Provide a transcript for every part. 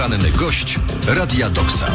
Poranny gość Radia Doksa.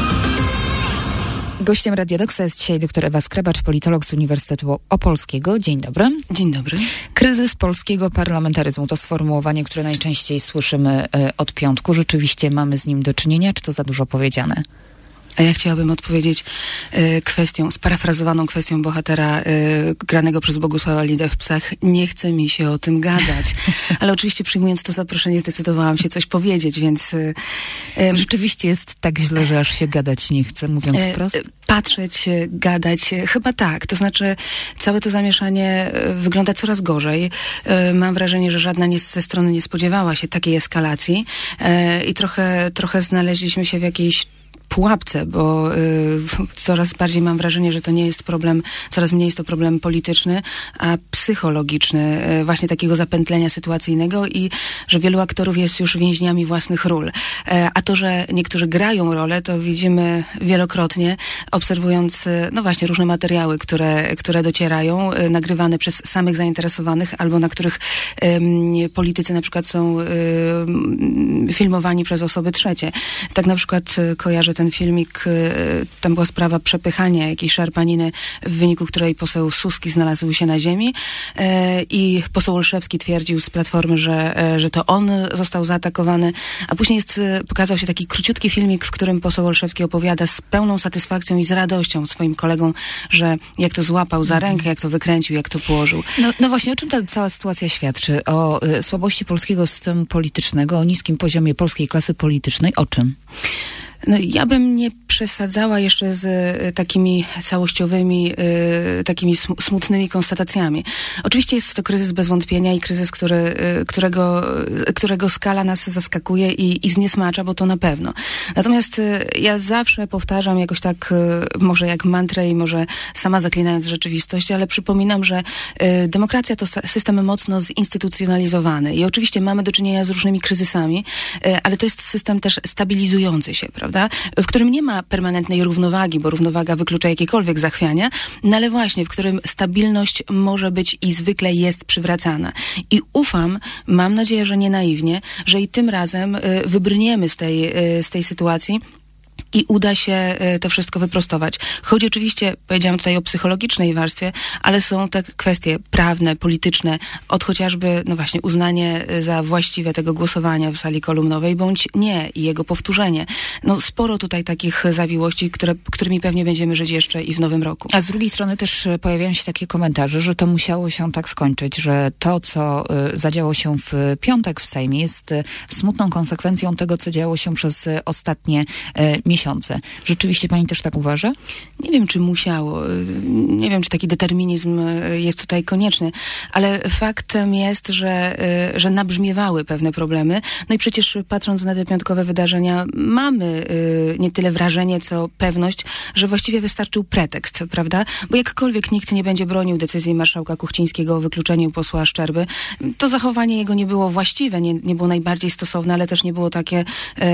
Gościem Radia Doksa jest dzisiaj dr Ewa Skrabacz, politolog z Uniwersytetu Opolskiego. Dzień dobry. Dzień dobry. Kryzys polskiego parlamentaryzmu to sformułowanie, które najczęściej słyszymy od piątku. Rzeczywiście mamy z nim do czynienia, czy to za dużo powiedziane? A ja chciałabym odpowiedzieć sparafrazowaną kwestią bohatera granego przez Bogusława Lidę w Psach. Nie chce mi się o tym gadać. Ale oczywiście przyjmując to zaproszenie zdecydowałam się coś powiedzieć, więc... Rzeczywiście jest tak źle, że aż się gadać nie chce, mówiąc wprost? Patrzeć, gadać, chyba tak. To znaczy całe to zamieszanie wygląda coraz gorzej. Mam wrażenie, że żadna ze stron nie spodziewała się takiej eskalacji i trochę znaleźliśmy się w jakiejś pułapce, bo coraz bardziej mam wrażenie, że to nie jest problem, coraz mniej jest to problem polityczny, a psychologiczny, właśnie takiego zapętlenia sytuacyjnego i że wielu aktorów jest już więźniami własnych ról. A to, że niektórzy grają rolę, to widzimy wielokrotnie, obserwując, no właśnie, różne materiały, które docierają, nagrywane przez samych zainteresowanych, albo na których politycy na przykład są filmowani przez osoby trzecie. Tak na przykład kojarzę ten filmik, tam była sprawa przepychania jakiejś szarpaniny, w wyniku której poseł Suski znalazł się na ziemi i poseł Olszewski twierdził z Platformy, że to on został zaatakowany, a później pokazał się taki króciutki filmik, w którym poseł Olszewski opowiada z pełną satysfakcją i z radością swoim kolegom, że jak to złapał za rękę, jak to wykręcił, jak to położył. No właśnie, o czym ta cała sytuacja świadczy? O słabości polskiego systemu politycznego, o niskim poziomie polskiej klasy politycznej? O czym? No ja bym nie przesadzała jeszcze z takimi całościowymi, takimi smutnymi konstatacjami. Oczywiście jest to kryzys bez wątpienia i kryzys, którego skala nas zaskakuje i zniesmacza, bo to na pewno. Natomiast ja zawsze powtarzam jakoś tak, może jak mantrę i może sama zaklinając rzeczywistość, ale przypominam, że demokracja to system mocno zinstytucjonalizowany i oczywiście mamy do czynienia z różnymi kryzysami, ale to jest system też stabilizujący się, prawda? W którym nie ma permanentnej równowagi, bo równowaga wyklucza jakiekolwiek zachwiania, no ale właśnie, w którym stabilność może być i zwykle jest przywracana. I ufam, mam nadzieję, że nie naiwnie, że i tym razem wybrniemy z tej sytuacji i uda się to wszystko wyprostować. Chodzi oczywiście, powiedziałam tutaj o psychologicznej warstwie, ale są te kwestie prawne, polityczne, od chociażby, no właśnie, uznanie za właściwe tego głosowania w sali kolumnowej, bądź nie i jego powtórzenie. No sporo tutaj takich zawiłości, którymi pewnie będziemy żyć jeszcze i w nowym roku. A z drugiej strony też pojawiają się takie komentarze, że to musiało się tak skończyć, że to, co zadziało się w piątek w Sejmie, jest smutną konsekwencją tego, co działo się przez ostatnie miesiące. Rzeczywiście pani też tak uważa? Nie wiem, czy musiało. Nie wiem, czy taki determinizm jest tutaj konieczny, ale faktem jest, że nabrzmiewały pewne problemy. No i przecież patrząc na te piątkowe wydarzenia, mamy nie tyle wrażenie, co pewność, że właściwie wystarczył pretekst, prawda? Bo jakkolwiek nikt nie będzie bronił decyzji marszałka Kuchcińskiego o wykluczeniu posła Szczerby, to zachowanie jego nie było właściwe, nie było najbardziej stosowne, ale też nie było takie,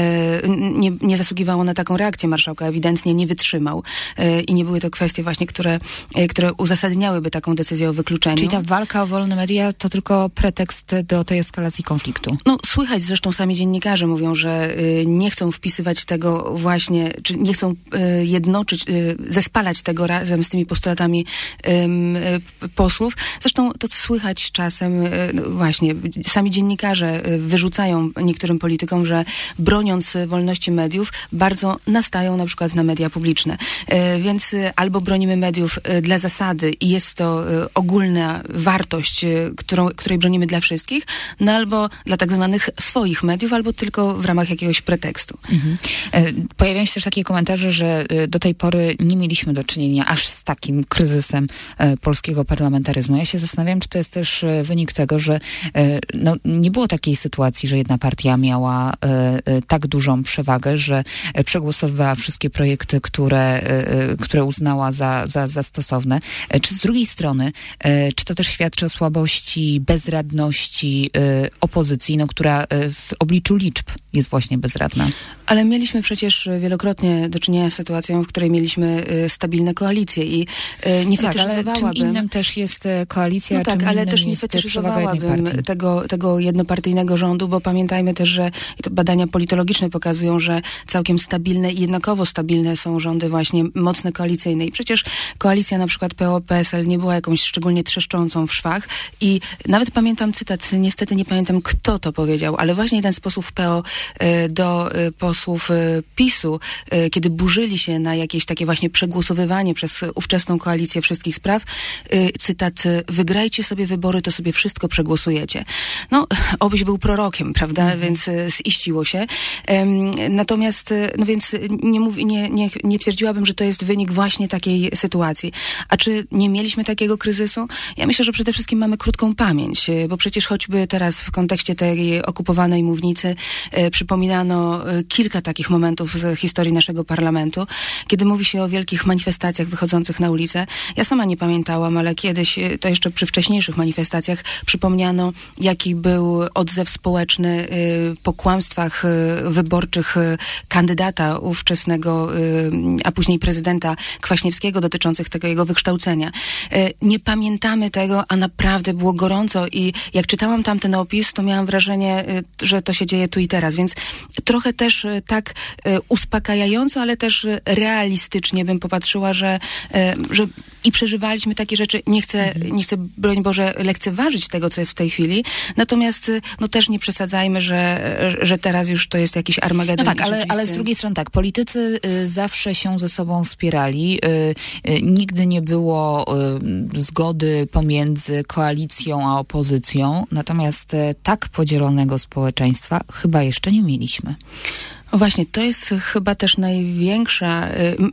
nie zasługiwało na taką reakcję marszałka, ewidentnie nie wytrzymał i nie były to kwestie właśnie, które uzasadniałyby taką decyzję o wykluczeniu. Czyli ta walka o wolne media to tylko pretekst do tej eskalacji konfliktu? No słychać, zresztą sami dziennikarze mówią, że nie chcą wpisywać tego właśnie, czy nie chcą jednoczyć, zespalać tego razem z tymi postulatami posłów. Zresztą to słychać czasem, właśnie, sami dziennikarze wyrzucają niektórym politykom, że broniąc wolności mediów, bardzo nastają na przykład na media publiczne. Więc albo bronimy mediów dla zasady i jest to ogólna wartość, której bronimy dla wszystkich, no albo dla tak zwanych swoich mediów, albo tylko w ramach jakiegoś pretekstu. Mhm. Pojawiają się też takie komentarze, że do tej pory nie mieliśmy do czynienia aż z takim kryzysem polskiego parlamentaryzmu. Ja się zastanawiam, czy to jest też wynik tego, że no, nie było takiej sytuacji, że jedna partia miała tak dużą przewagę, że przegłosowała przegłosowywała wszystkie projekty, które uznała za stosowne. Czy z drugiej strony, czy to też świadczy o słabości, bezradności opozycji, która w obliczu liczb jest właśnie bezradna? Ale mieliśmy przecież wielokrotnie do czynienia z sytuacją, w której mieliśmy stabilne koalicje i nie fetyszyzowałabym... Ale czym innym też jest koalicja, no tak, czym ale innym też nie jest fetyszyzowałabym tego jednopartyjnego rządu, bo pamiętajmy też, że i to badania politologiczne pokazują, że całkiem stabilne i jednakowo stabilne są rządy właśnie mocne koalicyjne. I przecież koalicja na przykład PO-PSL nie była jakąś szczególnie trzeszczącą w szwach i nawet pamiętam cytat, niestety nie pamiętam kto to powiedział, ale właśnie jeden z posłów PO do posłów PiS-u, kiedy burzyli się na jakieś takie właśnie przegłosowywanie przez ówczesną koalicję wszystkich spraw, cytat: wygrajcie sobie wybory, to sobie wszystko przegłosujecie. No, obyś był prorokiem, prawda? Więc ziściło się. Natomiast, no więc nie twierdziłabym, że to jest wynik właśnie takiej sytuacji. A czy nie mieliśmy takiego kryzysu? Ja myślę, że przede wszystkim mamy krótką pamięć, bo przecież choćby teraz w kontekście tej okupowanej mównicy przypominano kilka takich momentów z historii naszego parlamentu, kiedy mówi się o wielkich manifestacjach wychodzących na ulicę. Ja sama nie pamiętałam, ale kiedyś, to jeszcze przy wcześniejszych manifestacjach, przypomniano, jaki był odzew społeczny po kłamstwach wyborczych kandydata ówczesnego, a później prezydenta Kwaśniewskiego dotyczących tego jego wykształcenia. Nie pamiętamy tego, a naprawdę było gorąco i jak czytałam tamten opis, to miałam wrażenie, że to się dzieje tu i teraz, więc trochę też tak uspokajająco, ale też realistycznie bym popatrzyła, że i przeżywaliśmy takie rzeczy. Nie chcę, broń Boże, lekceważyć tego, co jest w tej chwili, natomiast no też nie przesadzajmy, że teraz już to jest jakiś Armagedon. No tak, ale z drugiej strony tak, politycy zawsze się ze sobą wspierali. Nigdy nie było zgody pomiędzy koalicją a opozycją, natomiast tak podzielonego społeczeństwa chyba jeszcze nie mieliśmy. No właśnie, to jest chyba też największa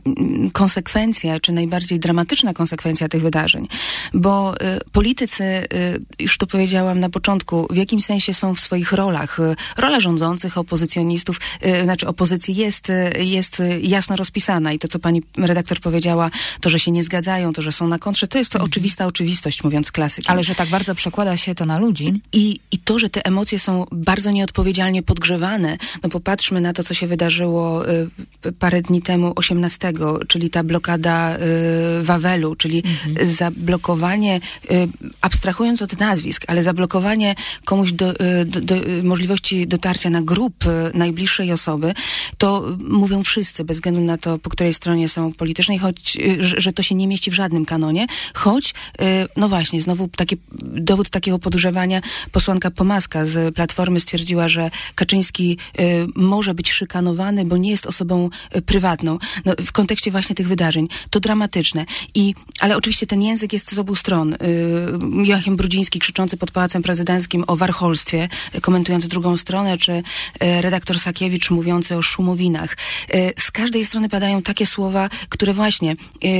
konsekwencja, czy najbardziej dramatyczna konsekwencja tych wydarzeń, bo politycy, już to powiedziałam na początku, w jakimś sensie są w swoich rolach. Rola rządzących, opozycjonistów, znaczy opozycji jest jasno rozpisana i to, co pani redaktor powiedziała, to, że się nie zgadzają, to, że są na kontrze, to jest to oczywista oczywistość, mówiąc klasykiem. Ale że tak bardzo przekłada się to na ludzi. I to, że te emocje są bardzo nieodpowiedzialnie podgrzewane, no popatrzmy na to, co się wydarzyło parę dni temu, 18, czyli ta blokada Wawelu, czyli zablokowanie, abstrahując od nazwisk, ale zablokowanie komuś do możliwości dotarcia na grób najbliższej osoby, to mówią wszyscy, bez względu na to, po której stronie są politycznej, choć, że to się nie mieści w żadnym kanonie, choć, no właśnie, znowu dowód takiego podgrzewania, posłanka Pomaska z Platformy stwierdziła, że Kaczyński może być szykanowany, bo nie jest osobą prywatną. No, w kontekście właśnie tych wydarzeń. To dramatyczne. Ale oczywiście ten język jest z obu stron. Joachim Brudziński krzyczący pod Pałacem Prezydenckim o warcholstwie, komentując drugą stronę, czy redaktor Sakiewicz mówiący o szumowinach. Z każdej strony padają takie słowa, które właśnie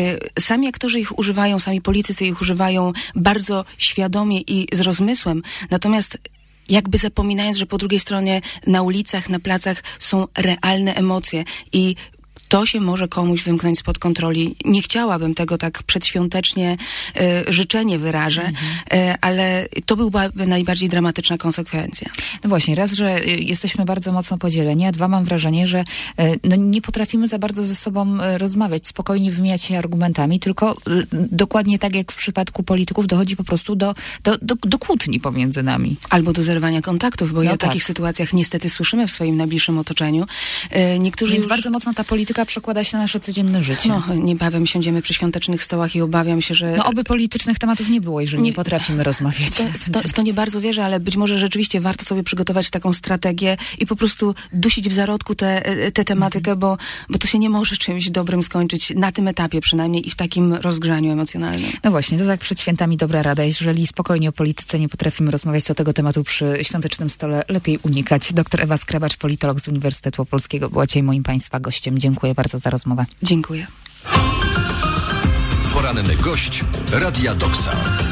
sami aktorzy ich używają, sami politycy ich używają bardzo świadomie i z rozmysłem. Natomiast jakby zapominając, że po drugiej stronie na ulicach, na placach są realne emocje i to się może komuś wymknąć spod kontroli. Nie chciałabym tego tak przedświątecznie życzenie wyrażę, ale to byłaby najbardziej dramatyczna konsekwencja. No właśnie, raz, że jesteśmy bardzo mocno podzieleni, a dwa, mam wrażenie, że nie potrafimy za bardzo ze sobą rozmawiać, spokojnie wymieniać się argumentami, tylko dokładnie tak jak w przypadku polityków dochodzi po prostu do kłótni pomiędzy nami. Albo do zerwania kontaktów, bo o takich sytuacjach niestety słyszymy w swoim najbliższym otoczeniu. Niektórzy Więc bardzo mocno ta polityka przekłada się na nasze codzienne życie. No, niebawem siądziemy przy świątecznych stołach i obawiam się, że... No, oby politycznych tematów nie było, jeżeli nie potrafimy rozmawiać. W to nie bardzo wierzę, ale być może rzeczywiście warto sobie przygotować taką strategię i po prostu dusić w zarodku tę tematykę, bo to się nie może czymś dobrym skończyć, na tym etapie przynajmniej i w takim rozgrzaniu emocjonalnym. No właśnie, to tak przed świętami dobra rada. Jeżeli spokojnie o polityce nie potrafimy rozmawiać, to tego tematu przy świątecznym stole lepiej unikać. Dr Ewa Skrabacz, politolog z Uniwersytetu Opolskiego, była dzisiaj moim Państwa gościem. Dziękuję bardzo za rozmowę. Dziękuję. Poranny gość Radia Doksa.